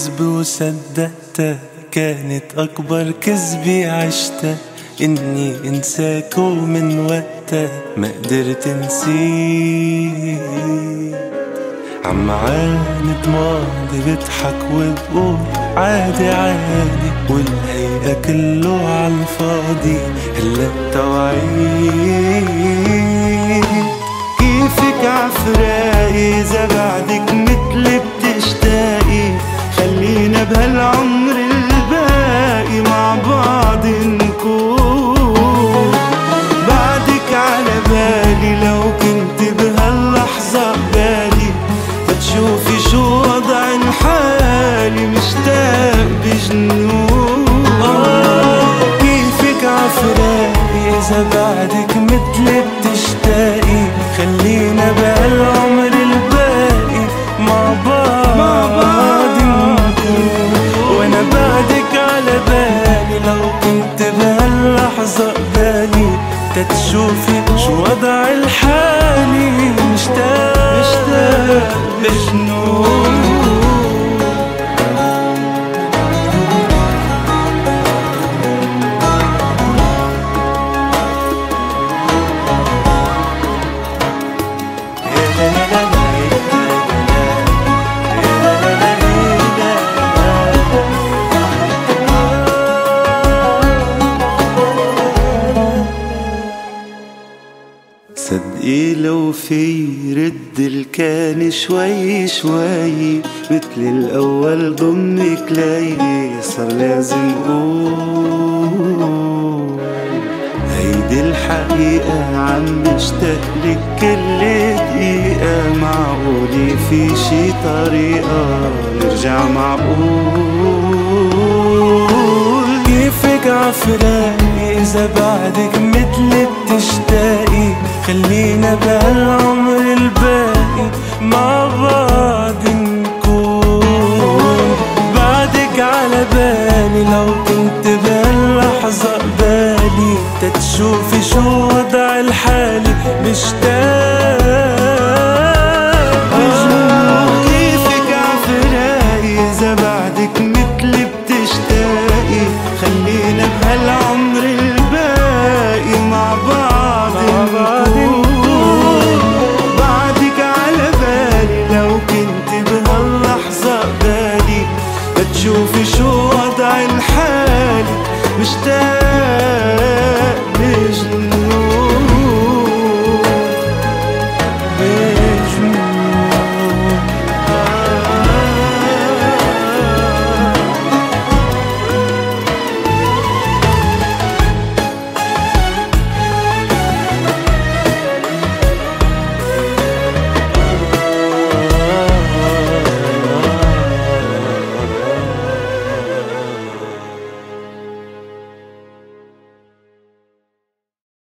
كذب وصدقتها، كانت أكبر كذبة عشتها إني انساك ومن وقتها ما قدرت انسيك. عم عاند ماضي بضحك وبقول عادي عادي، والهيئة كله عالفاضي هلا توعيك. كيفك عفراقي إذا بعدك متل بتشتاقي، خلينا بهالعمر الباقي مع بعض نكون. بعدك على بالي لو كنت بهاللحظة قبالي، بتشوفي شو وضع الحالي مشتاق بجنون. كيفك عفراقي إذا بعدك متل بتشتاقي، خلينا بهالعمر الباقي مع بعض نكون. وانا بعدك على بالي لو كنت بهاللحظة قبالي، تتشوفي شو وضع الحالي مشتاق بجنون. صدقي لو في رد الكان شوي شوي، مثل الأول ضمك لي صار لازم قول. هيدي الحقيقة عم بشتاقلك كل دقيقة، معقولة في شي طريقة نرجع معقول. كيفك عفراقي إذا بعدك متل بتشتاقي، خلينا بهالعمر الباقي مع بعض نكون. بعدك على بالي لو كنت بهاللحظة قبالي، تتشوفي شو وضع الحالي مشتاق بجنون. كيفك عفراقي إذا بعدك متل بتشتاقي، خلينا بهالعمر الباقي مع بعض نكون. بعدك على بالي لو كنت بهاللحظة قبالي، بتشوفي شو وضع الحالي مشتاق